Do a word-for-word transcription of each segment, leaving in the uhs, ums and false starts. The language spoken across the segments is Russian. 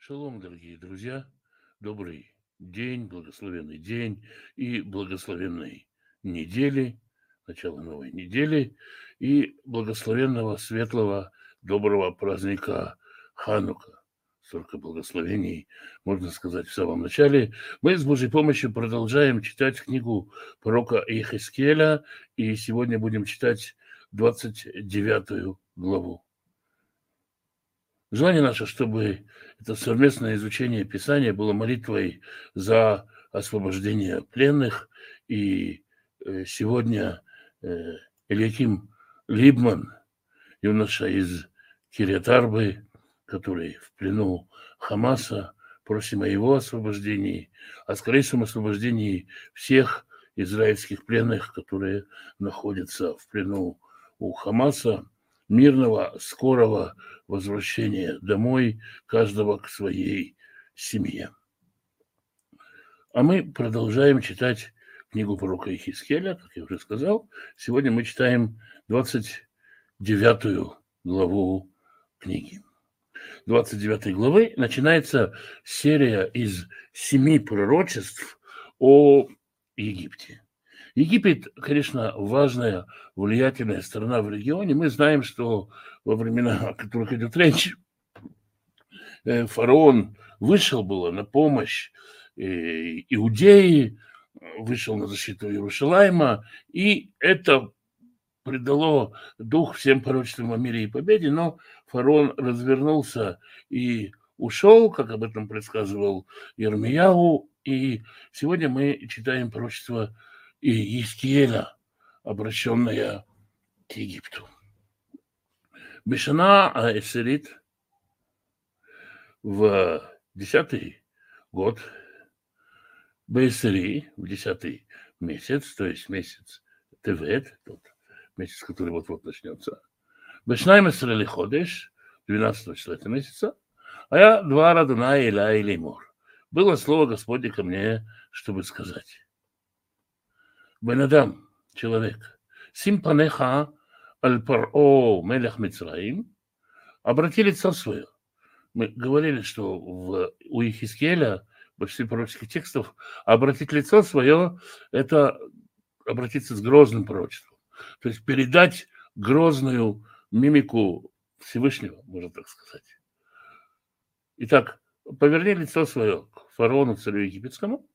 Шалом, дорогие друзья, добрый день, благословенный день и благословенной недели, начало новой недели и благословенного, светлого, доброго праздника Ханука. Столько благословений, можно сказать, в самом начале. Мы с Божьей помощью продолжаем читать книгу пророка Иехескеля, и сегодня будем читать двадцать девятую главу. Желание наше, чтобы это совместное изучение Писания было молитвой за освобождение пленных. И э, сегодня э, Элиаким Либман, юноша из Кирьят-Арбы, который в плену Хамаса, просим о его освобождении, о скорейшем освобождении всех израильских пленных, которые находятся в плену у Хамаса, мирного, скорого возвращения домой каждого к своей семье. А мы продолжаем читать книгу пророка Иехескеля, как я уже сказал. Сегодня мы читаем двадцать девятую главу книги. двадцать девятой главы начинается серия из семи пророчеств о Египте. Египет, конечно, важная, влиятельная страна в регионе. Мы знаем, что во времена, о которых идет речь, фараон вышел было на помощь Иудеи, вышел на защиту Иерусалима, и это придало дух всем пророчествам о мире и победе, но фараон развернулся и ушел, как об этом предсказывал Йирмияу, и сегодня мы читаем пророчество Иескиэля, обращенное к Египту. Бешана Аэсерит, в десятый год, Бейсери, в десятый месяц, то есть месяц Тевет, тот месяц, который вот-вот начнется, Бешнайм Эсрели Ходеш, двенадцатого числа этого месяца, а я два Радуна Иля и Леймор. Было слово Господне ко мне, чтобы сказать: Бен-Адам, человек, сим панеха аль паро мелех Мицраим, обрати лицо свое. Мы говорили, что в, у Иехескеля в большинстве пророческих текстов обратить лицо свое – это обратиться с грозным пророчеством. То есть передать грозную мимику Всевышнего, можно так сказать. Итак, поверни лицо свое к фараону, царю египетскому,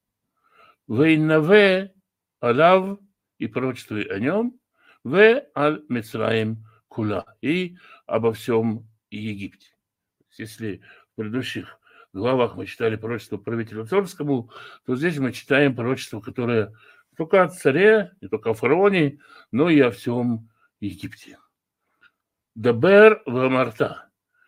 вейнаве алав, и пророчествуй о нем, ве аль Мицраим кула, и обо всем Египте. Если в предыдущих главах мы читали пророчество правителю царскому, то здесь мы читаем пророчество, которое не только о царе, не только о фараоне, но и о всем Египте. Дабер вамарта.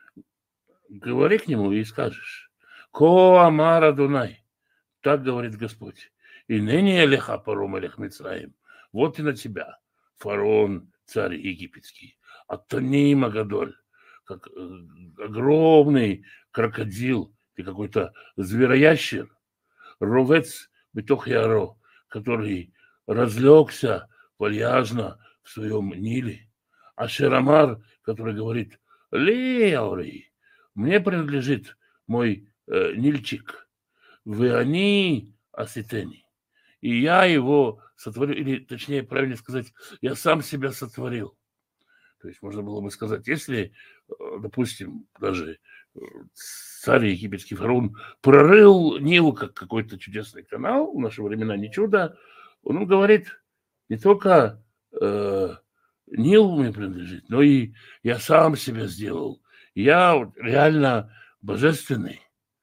Говори к нему и скажешь: Ко амар Адонай. Так говорит Господь. И ныне леха паром элех Мицраим. Вот и на тебя, фараон, царь египетский. Аттони Магадоль. Как огромный крокодил и какой-то звероящер, ровец битох яро, который разлегся вальяжно в своем Ниле, а Шерамар, который говорит: Леори, мне принадлежит мой э, Нильчик, вы они осетени, и я его сотворил, или точнее, правильно сказать, я сам себя сотворил. То есть можно было бы сказать, если, допустим, даже царь египетский фараон прорыл Нил как какой-то чудесный канал, в наши времена не чудо, он говорит: не только э, Нил мне принадлежит, но и я сам себя сделал. Я реально божественный.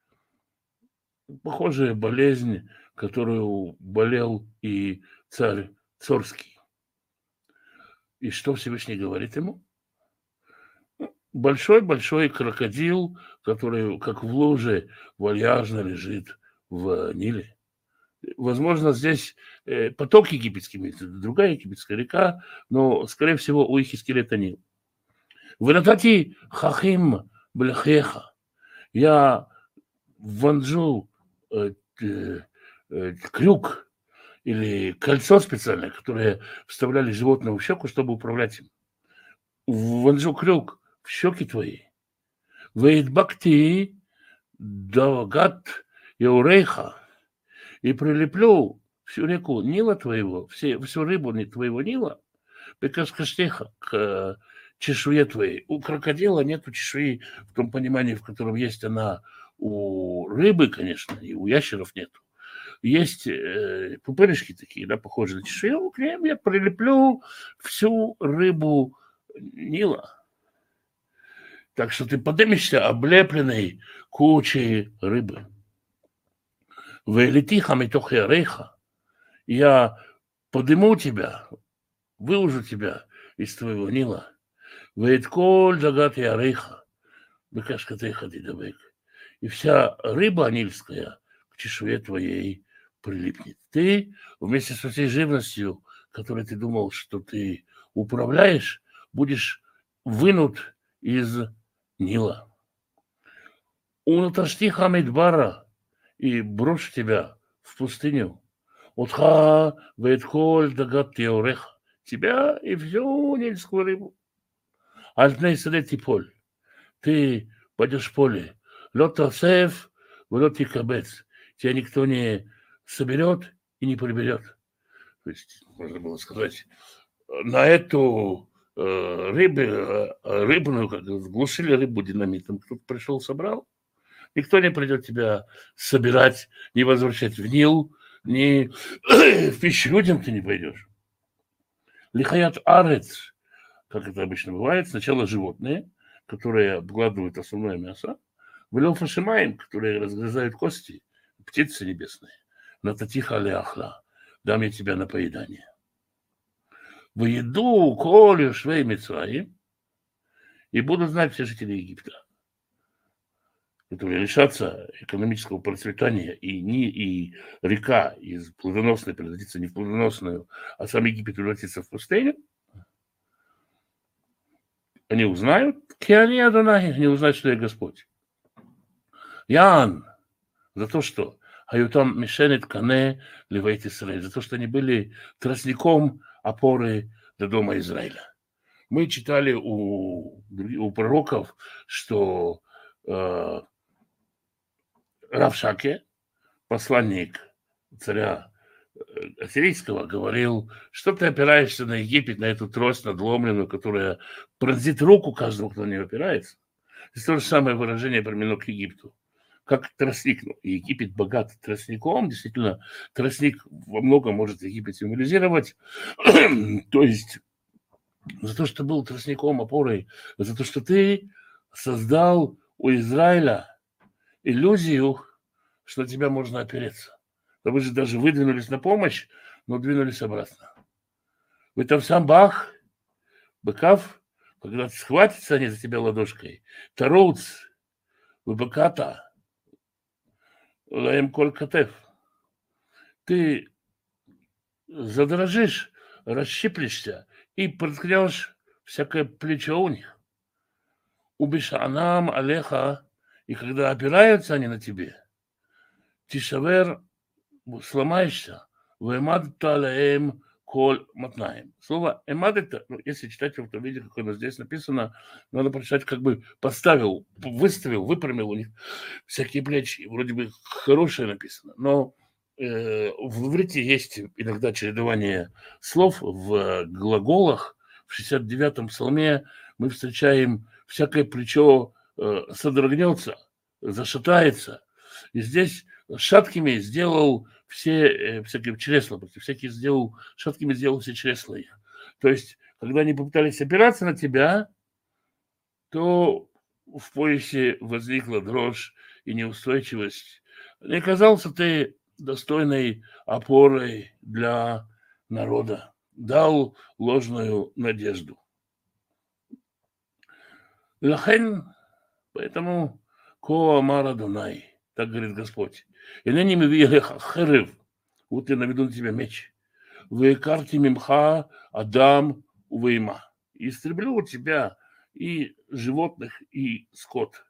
Похожая болезнь, которую болел и царь Цорский. И что Всевышний говорит ему? Большой-большой крокодил, который, как в луже, вальяжно лежит в Ниле. Возможно, здесь поток египетский, другая египетская река, но, скорее всего, у Иехескеля это Нил. Вынатати хахим бляхеха. Я вонжу э, э, крюк или кольцо специальное, которое вставляли животному в щеку, чтобы управлять им. Вонжу крюк в щеки твои. Вейдбакти Дагат Яурейха, и прилеплю всю реку Нила твоего, все, всю рыбу твоего Нила, Бекаскаштеха, к чешуе твоей. У крокодила нету чешуи в том понимании, в котором есть она у рыбы, конечно, и у ящеров нету. Есть э, пупырышки такие, да, похожие на чешую, к ним я прилеплю всю рыбу Нила. Так что ты поднимешься облепленный кучей рыбы. Вэлетиха митохи рейха. Я подниму тебя, выложу тебя из твоего Нила. Вэйтколь загат я рейха. Бекашкатейха дидавек. И вся рыба нильская к чешуе твоей прилипнет. Ты вместе со всей живностью, которой ты думал, что ты управляешь, будешь вынут из Нила. Унаташти хамидбара, и брошь тебя в пустыню. Отха вэйтколь дагат теореха. Тебя и всю нильскую рыбу. Альтней садети поль. Ты пойдешь в поле. Лотасев, лоти кабец. Тебя никто не соберет и не приберет. То есть, можно было сказать, на эту э, рыбу, э, рыбную, как глушили рыбу динамитом, кто-то пришел, собрал. Никто не придет тебя собирать, не возвращать в Нил, ни в пищу людям ты не пойдешь. Лихаят арец, как это обычно бывает, сначала животные, которые обгладывают основное мясо, вылел фашимаем, которые разгрызают кости, птицы небесные. Нататиха ляхла, дам я тебя на поедание. В еду колю швей Мицраим, и будут знать все жители Египта, которые лишатся экономического процветания, и, ни, и река из плодоносной превратится не в плодоносную, а сам Египет превратится в пустыню. Они узнают, Киани Адонай, они узнают, что я Господь. Ян, за то, что Аютам Мишенет Кане Левейт Исраэль, за то, что они были тростником опоры для дома Израиля. Мы читали у, у пророков, что э, Рав Шаке, посланник царя ассирийского, говорил, что ты опираешься на Египет, на эту трость надломленную, которая пронзит руку каждому, кто на нее опирается. Это то же самое выражение применено к Египту. Как тростник. Ну, Египет богат тростником. Действительно, тростник во многом может Египет символизировать. То есть за то, что был тростником, опорой, за то, что ты создал у Израиля иллюзию, что на тебя можно опереться. Да вы же даже выдвинулись на помощь, но двинулись обратно. Вы там сам бах, быкав, когда схватятся они за тебя ладошкой, тароуц, вы быката, лаем коль катев. Ты задрожишь, расщиплешься и проткнешь всякое плечо у них. Убишанам алеха, и когда опираются они на тебе, тишавер, сломаешься, вэмадта лаэм коль матнаем. Слово эмадета, ну, если читать в том виде, как оно здесь написано, надо прочитать, как бы поставил, выставил, выпрямил у них всякие плечи. Вроде бы хорошее написано, но э, в иврите есть иногда чередование слов в глаголах. В шестьдесят девятом псалме мы встречаем всякое плечо э, содрогнется, зашатается. И здесь шаткими сделал все э, всякие чресла, всякие сделал, шаткими сделал все чресла их. То есть, когда они попытались опираться на тебя, то в поясе возникла дрожь и неустойчивость. Не оказался ты достойной опорой для народа, дал ложную надежду. Лахен, поэтому ко амар Адонай, так говорит Господь. И ныне мы видели херев, вот я наведу на тебя меч. Вы карте мимха Адам увейма. Истреблю у тебя и животных, и скот.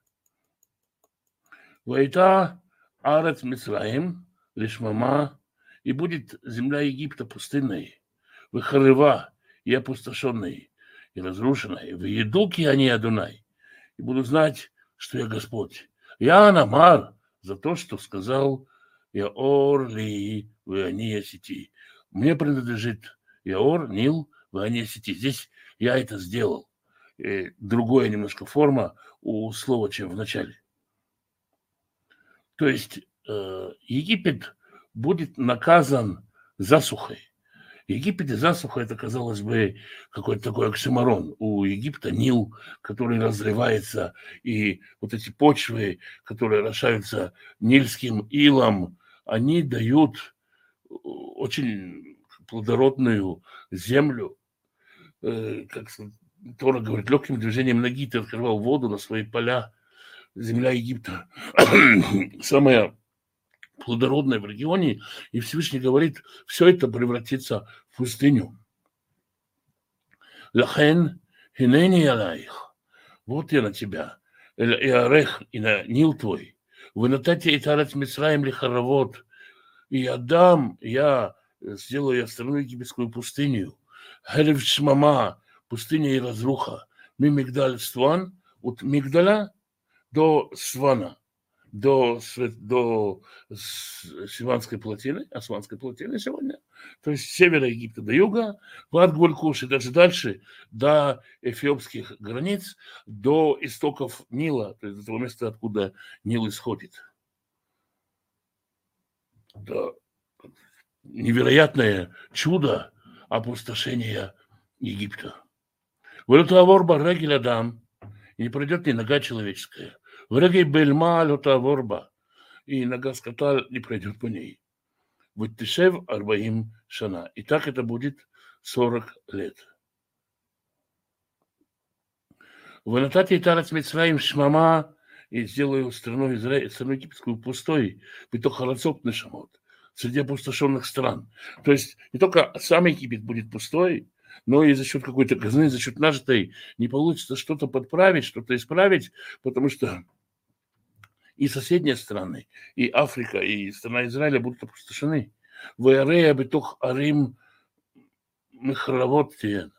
Вайта арец Мицраим лишмама, и будет земля Египта пустынной, выхорева и опустошенной, и разрушенной. В едуки они Адонай, и буду знать, что я Господь. Я намар за то, что сказал Яор ли Вания Сети. Мне принадлежит Яор, Нил, Вания Сети. Здесь я это сделал. И другая немножко форма у слова, чем в начале. То есть э, Египет будет наказан засухой. Египет и засуха – это, казалось бы, какой-то такой оксюморон. У Египта Нил, который разливается, и вот эти почвы, которые орошаются нильским илом, они дают очень плодородную землю. Как Тора говорит, легким движением ноги ты открывал воду на свои поля. Земля Египта самая плодородная в регионе, и Всевышний говорит, все это превратится в пустыню. Лахен хинени алаих. Вот я на тебя, и орех, и на Нил твой. Вы натате и тарат Мицраим лихаравот. И отдам, я сделаю я страну египетскую пустыню. Херев шмама, пустыня и разруха. Ми мигдаль сван, от мигдаля до свана. До, до Сиванской плотины, Асванской плотины сегодня, то есть с севера Египта до юга, от Гулькуш и даже дальше до эфиопских границ, до истоков Нила, то есть до того места, откуда Нил исходит. Это невероятное чудо опустошения Египта. Вэлютавор баррегель адам, и не пройдет ни нога человеческая. Враги бельма лютаворба, и нога скота не пройдет по ней. Вот тишев арбаим шана. И так это будет сорок лет. В Натате и Тарас Мицраим шмама, и сделаю страну Израиль, страну египетскую пустой, бито харацот нешамот, среди опустошенных стран. То есть не только сам Египет будет пустой, но и за счет какой-то казны, за счет нажитой не получится что-то подправить, что-то исправить, потому что и соседние страны, и Африка, и страна Израиля будут опустошены. Варея битух арим михравот тиен.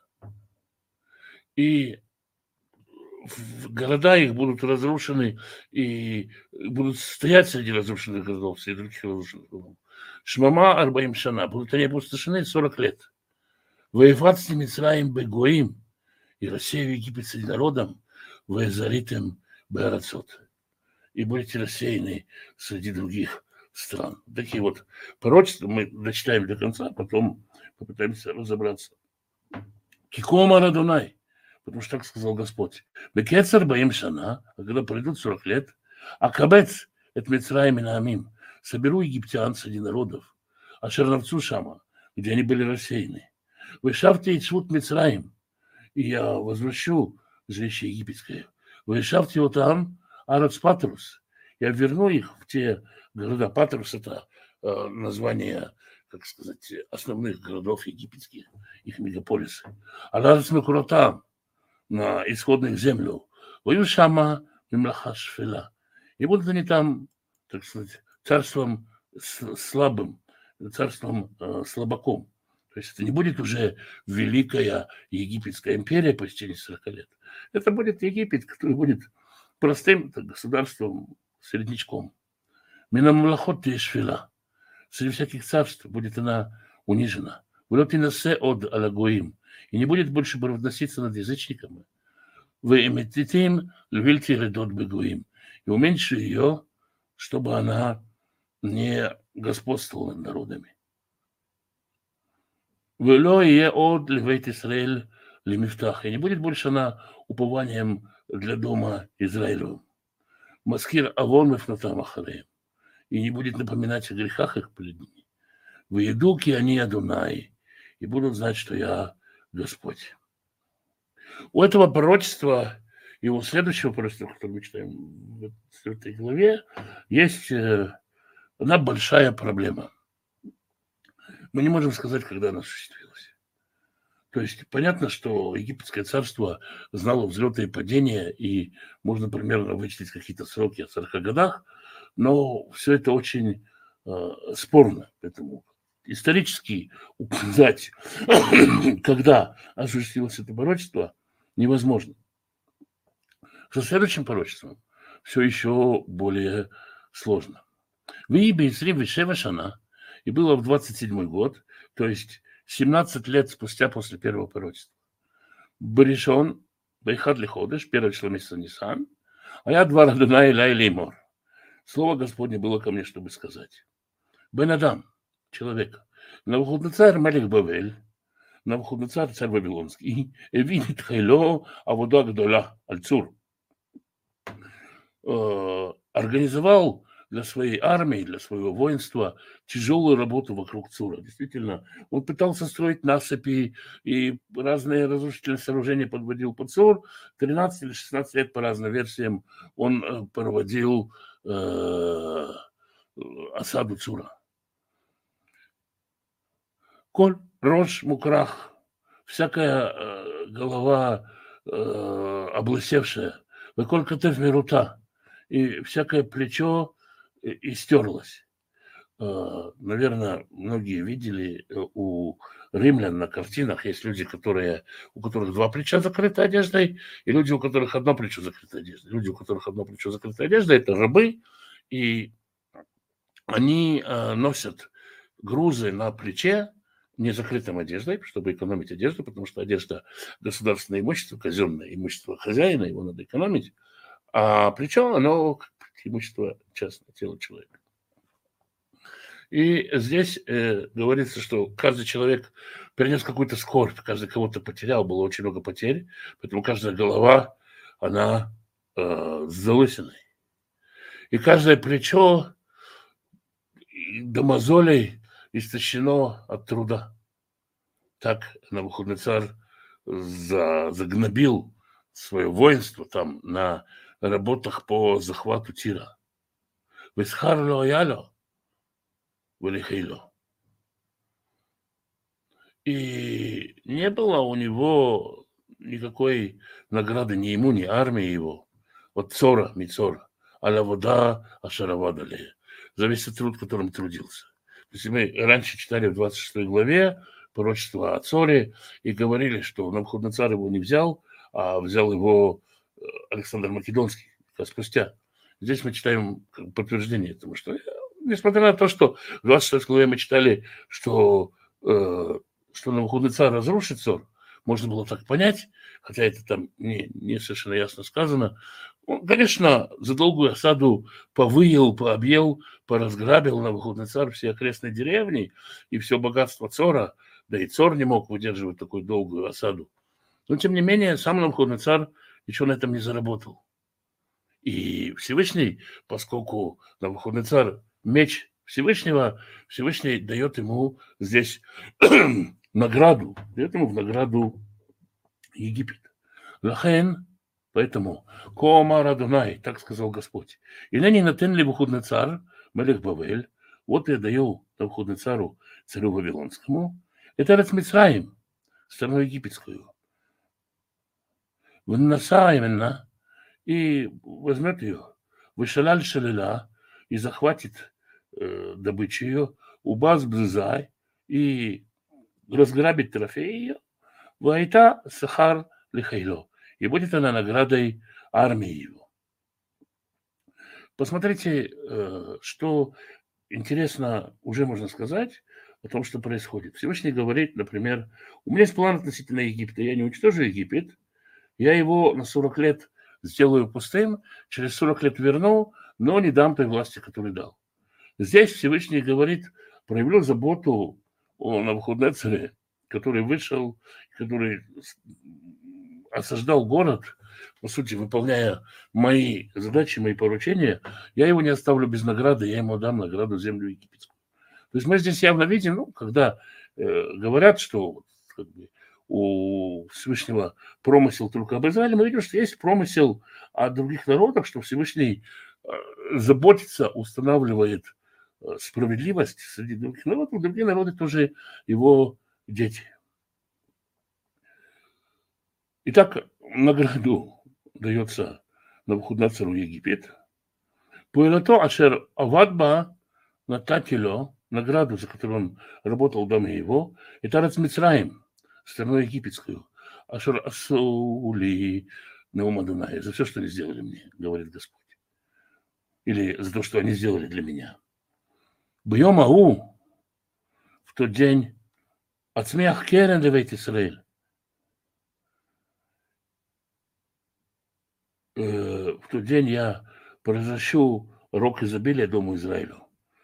И города их будут разрушены, и будут стоять среди разрушенных городов, среди других разрушенных городов. Шмама арбаим шана. Будут они опустошены сорок лет. Воевать с Мицраим бегоим, и рассею Египет среди народом, воезаритым беарацот. И будете рассеяны среди других стран. Такие вот пророчества мы дочитаем до конца, а потом попытаемся разобраться. Кикома Радунай, потому что так сказал Господь. Бекецар баим шана, а когда пройдут сорок лет, а кабец, это Мицраим и Наамим, соберу египтян среди народов, а Шерновцу Шама, где они были рассеяны. Вы шафте и цвут Мицраим, и я возвращу жилище египетское. Вы шафте вот там, Арац Патрус, я верну их в те города. Патрус – это э, название, как сказать, основных городов египетских, их мегаполисы. Арац Мекуротам, на исходную землю. Вою Шама Мимлаха Шфела. И будут они там, так сказать, царством слабым, царством э, слабаком. То есть это не будет уже великая египетская империя по течение сорока лет. Это будет Египет, который будет простым так, государством, среднячком. Минамлахот и шфила. Среди всяких царств будет она унижена. Влетинасе от алагоим. И не будет больше превозноситься над язычниками. Вы имититим львильти редот бегуим. И уменьши ее, чтобы она не господствовала над народами. Вело е от львейт Исраэль лимифтах. И не будет больше она упованием для дома Израилю. Маскир авон мефнатам ахареем. И не будет напоминать о грехах их перед ними. Вы едуки они Адунай. И будут знать, что я Господь. У этого пророчества и у следующего пророчества, которое мы читаем в четвёртой главе, есть одна большая проблема. Мы не можем сказать, когда она осуществилась. То есть понятно, что египетское царство знало взлеты и падения, и можно примерно вычислить какие-то сроки о сорока годах, но все это очень э, спорно. Поэтому исторически указать, когда осуществилось это пророчество, невозможно. Со следующим пророчеством все еще более сложно. Вы Бейсрим Вишева Шана, и было в двадцать седьмой год, то есть семнадцать лет спустя после первого пророчества. Баришон, Байхад Лиходыш, первое число месяца Нисан, а я два Радуна и Лай Леймор. Слово Господне было ко мне, чтобы сказать. Бен Адам, человек, Навуходоносор Мелех Бавель, Навуходоносор царь Вавилонский, Эвинит Хайло Авода Гдола Альцур, организовал для своей армии, для своего воинства тяжелую работу вокруг Цура. Действительно, он пытался строить насыпи и разные разрушительные сооружения подводил под Цур. тринадцать или шестнадцать лет по разным версиям он проводил э, осаду Цура. Коль, рожь, мукрах, всякая э, голова э, облысевшая, выколь котев мирута, и всякое плечо истерлось. Наверное, многие видели у римлян на картинах, есть люди, которые, у которых два плеча закрыты одеждой, и люди, у которых одно плечо закрыто одеждой. Люди, у которых одно плечо закрыто одеждой, это рабы, и они носят грузы на плече, не закрытым одеждой, чтобы экономить одежду, потому что одежда – государственное имущество, казенное имущество хозяина, его надо экономить, а плечо, оно имущество частное, тело человека. И здесь э, говорится, что каждый человек перенес какую-то скорбь, каждый кого-то потерял, было очень много потерь, поэтому каждая голова, она э, с залысиной. И каждое плечо до мозолей истощено от труда. Так Навуходоносор за, загнобил свое воинство там на работах по захвату Тира. Висхарло яло, валихейло. И не было у него никакой награды ни ему, ни армии его. Вот Цора, Мицора, аля вода, ашаравадали. За весь труд, которым трудился. То есть мы раньше читали в двадцать шестой главе пророчество о Цоре и говорили, что Навуходоносор его не взял, а взял его Александр Македонский спустя. Здесь мы читаем подтверждение этому, что несмотря на то, что в двадцать шестой главе мы читали, что, э, что Навуходоносор разрушит Цор, можно было так понять, хотя это там не, не совершенно ясно сказано. Он, конечно, за долгую осаду повыел, пообъел, поразграбил Навуходоносор все окрестные деревни и все богатство Цора, да и Цор не мог выдерживать такую долгую осаду. Но, тем не менее, сам Навуходоносор ничего на этом не заработал. И Всевышний, поскольку Навуходоносор меч Всевышнего, Всевышний дает ему здесь награду, дает ему в награду Египет. Лахен, поэтому, Коамар Адонай, так сказал Господь. И ныне натен ли Навуходоносор, Мелех Бавель, вот я даю Навуходоносору, царю Вавилонскому, это Эрец Мицраим, страну египетскую. Вынноса именно, и возьмет ее, вышаляль шалила, и захватит э, добычу ее, убаз бзызай, и разграбит трофей ее, вайта сахар лихайло, и будет она наградой армии его. Посмотрите, э, что интересно уже можно сказать о том, что происходит. Всевышний говорит, например, у меня есть план относительно Египта, я не уничтожу Египет, я его на сорок лет сделаю пустым, через сорок лет верну, но не дам той власти, которую дал. Здесь Всевышний говорит, проявил заботу о Навуходоносоре, который вышел, который осаждал город, по сути, выполняя мои задачи, мои поручения, я его не оставлю без награды, я ему дам награду землю египетскую. То есть мы здесь явно видим, ну, когда э, говорят, что как бы, у Всевышнего промысел только об Израиле, мы видим, что есть промысел о других народах, что Всевышний э, заботится, устанавливает э, справедливость среди других народов, другие народы тоже его дети. Итак, награду дается Навуходоносору Египет. Поэлато ашер авадба нататило, награду, за которую он работал в доме его, это Эрец Мицраим, страну египетскую. Ашер асули Неум Адонай, за все, что они сделали мне, говорит Господь. или за то, что они сделали для меня. Бьем Ау, в тот день, Ацмех Керен Левейт Исраэль. В тот день я произношу рок изобилия Дому Израилю.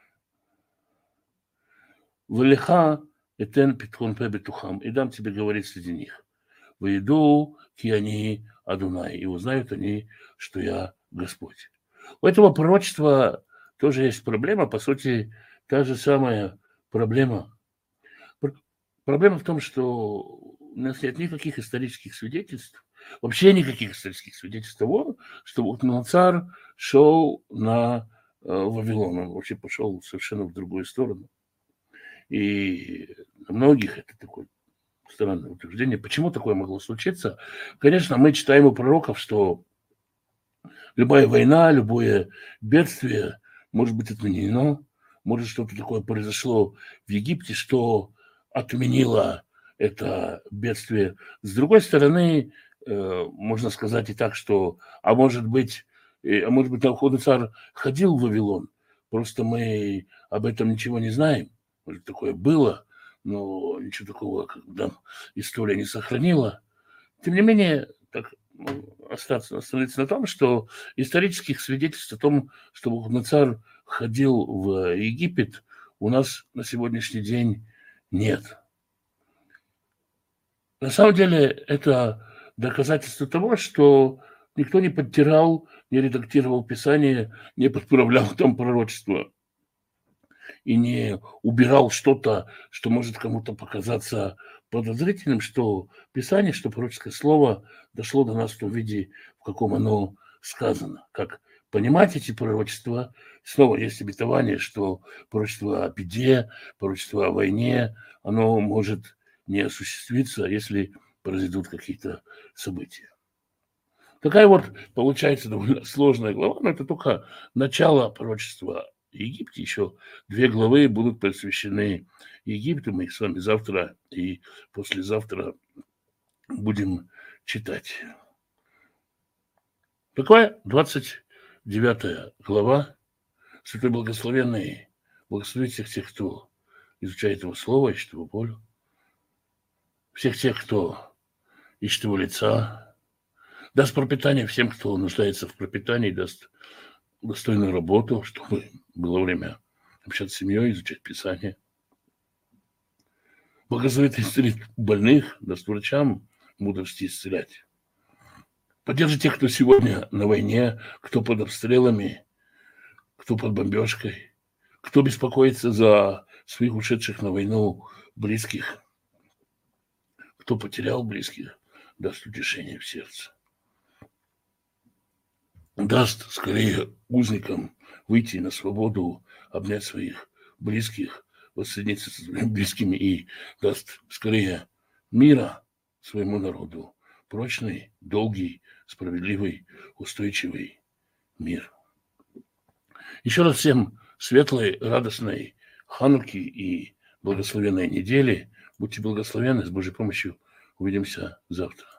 Велиха этен питхон пе бетухам. И дам тебе говорить среди них. Выйду, ки они Адунай. И узнают они, что я Господь. У этого пророчества тоже есть проблема. По сути, та же самая проблема. Проблема в том, что у нас нет никаких исторических свидетельств, вообще никаких исторических свидетельств того, что вот Навуходоносор шел на э, Вавилон. Он вообще пошел совершенно в другую сторону. И для многих это такое странное утверждение. Почему такое могло случиться? Конечно, мы читаем у пророков, что любая война, любое бедствие может быть отменено. Может, что-то такое произошло в Египте, что отменило это бедствие. С другой стороны, э, можно сказать и так, что, а может быть, э, а может быть, Навуходоносор ходил в Вавилон, просто мы об этом ничего не знаем. Может, такое было, но ничего такого, как нам история не сохранила. Тем не менее, так, ну, остаться, остановиться на том, что исторических свидетельств о том, что Навуходоносор ходил в Египет, у нас на сегодняшний день нет. На самом деле это доказательство того, что никто не подтирал, не редактировал Писание, не подправлял там пророчество и не убирал что-то, что может кому-то показаться подозрительным, что Писание, что пророческое слово дошло до нас в том виде, в каком оно сказано. Как понимать эти пророчества? Снова есть обетование, что пророчество о беде, пророчество о войне, оно может не осуществиться, если произойдут какие-то события. Такая вот получается довольно сложная глава, но это только начало пророчества о Египте. Еще две главы будут посвящены Египту. Мы их с вами завтра и послезавтра будем читать. Такая двадцать девятая глава. Святой Благословенный благословит всех тех, кто изучает его слово, ищет его волю. Всех тех, кто ищет его лица. Даст пропитание всем, кто нуждается в пропитании, даст достойную работу, чтобы было время общаться с семьей, изучать Писание. Благословит исцелить больных, даст врачам мудрости исцелять. Поддержит тех, кто сегодня на войне, кто под обстрелами, кто под бомбежкой, кто беспокоится за своих ушедших на войну близких, кто потерял близких, даст утешение в сердце. Даст скорее узникам выйти на свободу, обнять своих близких, воссоединиться со своими близкими и даст скорее мира своему народу. Прочный, долгий, справедливый, устойчивый мир. Еще раз всем светлой, радостной Хануки и благословенной недели. Будьте благословенны, с Божьей помощью увидимся завтра.